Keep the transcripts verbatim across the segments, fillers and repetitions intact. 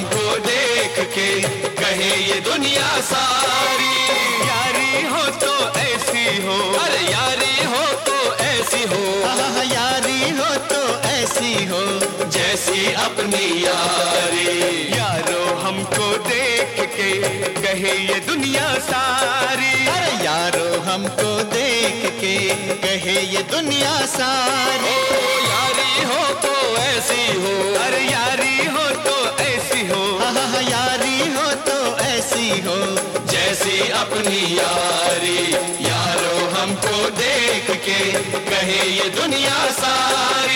हमको देख के कहे ये दुनिया सारी, यारी हो तो ऐसी हो, अरे यारी हो तो ऐसी हो, यारी हो तो ऐसी हो जैसी अपनी यारी। यारो हमको देख के कहे ये दुनिया सारी, अरे यारो हमको देख के कहे ये दुनिया सारी। ओ यारी हो तो ऐसी हो, अरे यारी हो तो ऐसी हो, यारी हो तो ऐसी हो जैसी अपनी यारी। यारो हमको देख के कहे ये दुनिया सारी।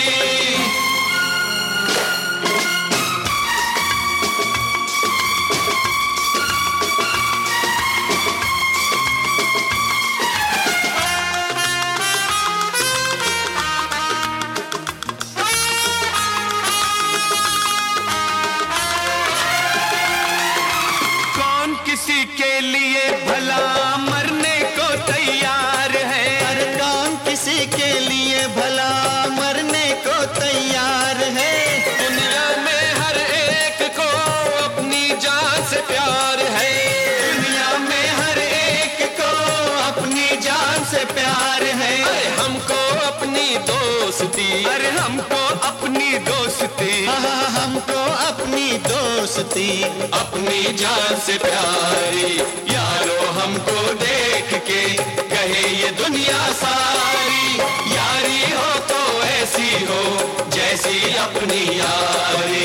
किसी के लिए भला मरने को तैयार है, हर काम किसी के लिए भला मरने को तैयार है। दुनिया में हर एक को अपनी जान से प्यार है, दुनिया में हर एक को अपनी जान से प्यार है। अरे हमको अपनी दोस्ती, अरे हमको अपनी दोस्ती, हमको अपनी दोस्ती अपनी जान से प्यारी। यारो हमको देख के कहे ये दुनिया सारी, यारी हो तो ऐसी हो जैसी अपनी यारी।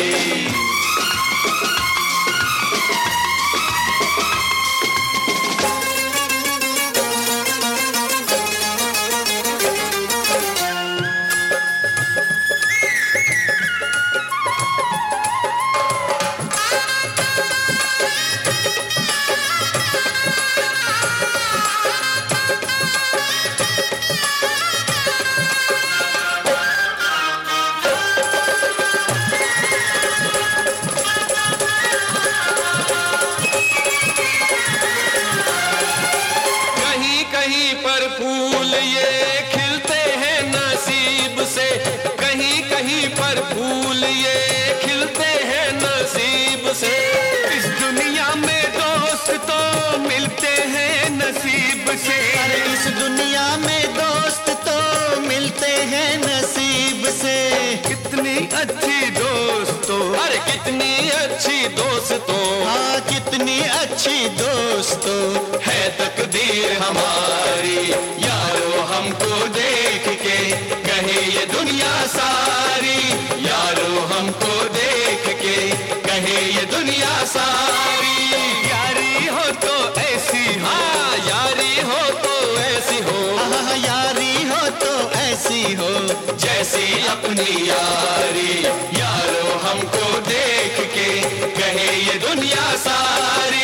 कहीं पर फूल ये खिलते हैं नसीब से, कहीं कहीं पर फूल ये खिलते हैं नसीब से। इस दुनिया में दोस्त तो मिलते हैं नसीब से, अरे इस दुनिया में दोस्त तो मिलते हैं नसीब से। कितनी अच्छी दोस्तों, अरे कितनी अच्छी दोस्तों, हाँ कितनी अच्छी दोस्तों है तकदीर हमारी। यारो हमको देख के कहे ये दुनिया सारी, यारो हमको देख के कहे ये दुनिया सारी। यारी हो तो ऐसी हो, हाँ यारी हो तो ऐसी हो, हाँ यारी हो तो ऐसी हो जैसी अपनी यारी। यारो हमको देख के कहे ये दुनिया सारी।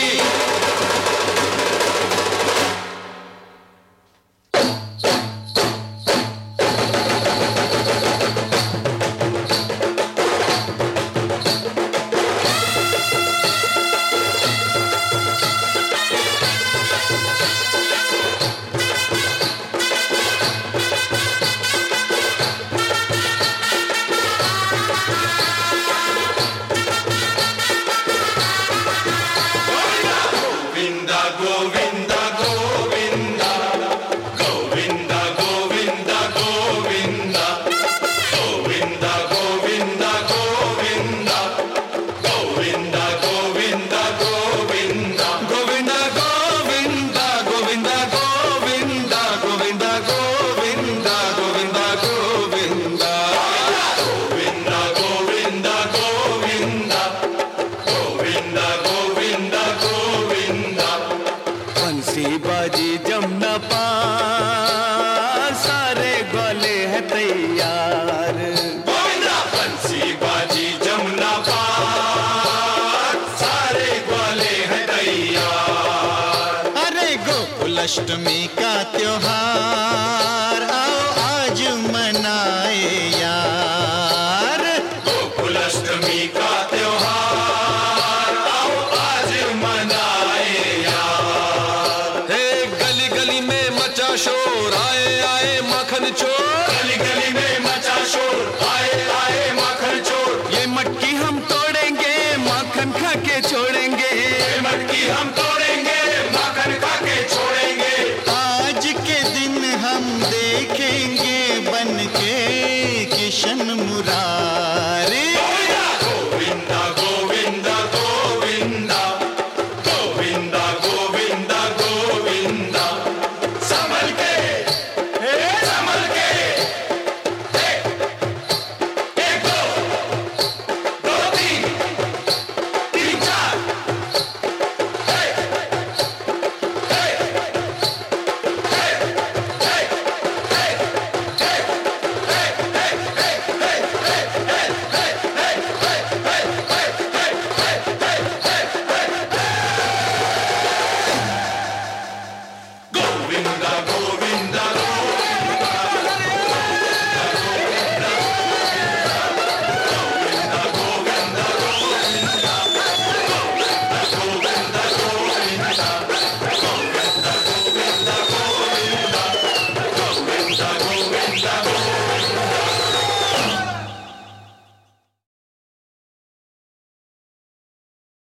बाजी जमुना पार सारे ग्वाले हैं तैयार। गोविंदा बंसी बाजी जमुना पार सारे ग्वाले हैं तैयार। अरे गोकुलाष्टमी का त्योहार आओ आज मनाए यार। गोकुलाष्टमी का त्योहार आओ आज मनाए यार। हे गली गली में मचा शोर, आए आए माखन चोर। गली गली में मचा शोर, आए आए माखन चोर। ये मटकी हम तोड़ेंगे, माखन मक्खन खा के छोड़